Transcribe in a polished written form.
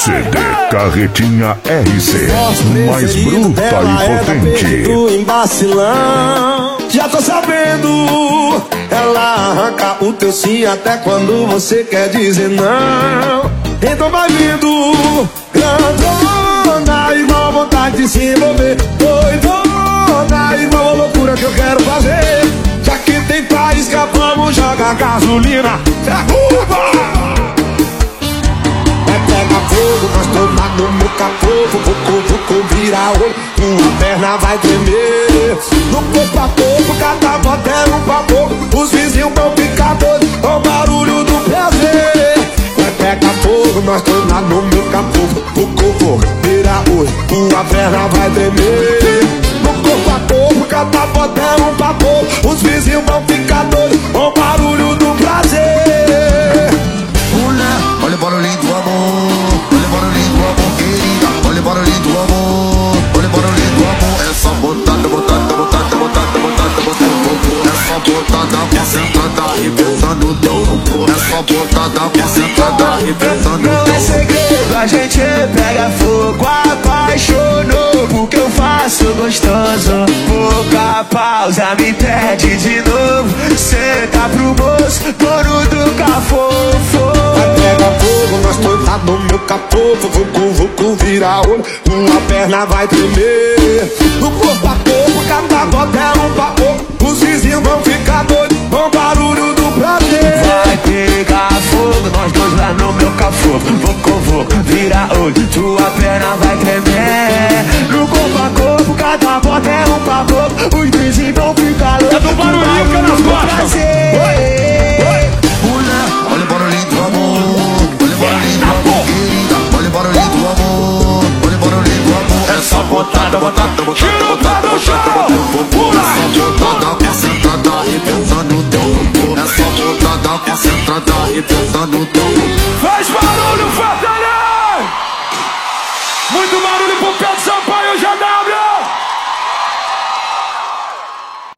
CD Carretinha RC, mais bruta e potente. Já tô sabendo, ela arranca o teu sim até quando você quer dizer não. Então vai vindo, grandona, igual vontade de se envolver. Doidona, igual a loucura que eu quero fazer. Já que tem faísca, vamos jogar gasolina. Derruba! Pega fogo, nós tomando no capô. Vou virar olho, tua perna vai tremer. No corpo a corpo, cada bota é um papo. Os vizinhos vão ficar doidos com o barulho do prazer. Vai pegar fogo, nós tomando no meu capô. Vou virar olho, tua perna vai tremer. No corpo a corpo, cada bota é um papo. Os vizinhos vão ficar doidos com o barulho do prazer. Olha o barulhinho do amor, olha o barulhinho do amor, querida. Olha o barulhinho do amor, olha o barulhinho do amor. Essa botada, botada, botada, botada, botada, botada. Essa botada concentrada arrebentando teu. Essa botada concentrada arrebentando teu. Não é segredo, a gente pega fogo, apaixonou. Porque eu faço gostoso. Pouca pausa, me pede de novo. Senta pro moço, dono do cafofo. Pega fogo, nós tomados no meu capô. Vou virar olho, tua perna vai tremer. No corpo a corpo, cada bota é um papo. Os vizinhos vão ficar doidos com o barulho do prazer. Vai pegar fogo, nós dois lá no meu cafô. Vou virar olho, tua perna vai tremer. No corpo a corpo, cada bota é um papo. Os vizinhos vão ficar loucos. É do barulhinho que é nas costas. Olha o barulhinho do amor, olha o barulhinho do amor, querida. Olha o barulhinho do amor, olha o barulhinho do amor. Essa botada, botada, botada, botada, botada. Essa botada concentrada arrebentando teu. Essa botada concentrada arrebentando teu. Faz barulho, Fortaleza! Muito barulho pro Pedro.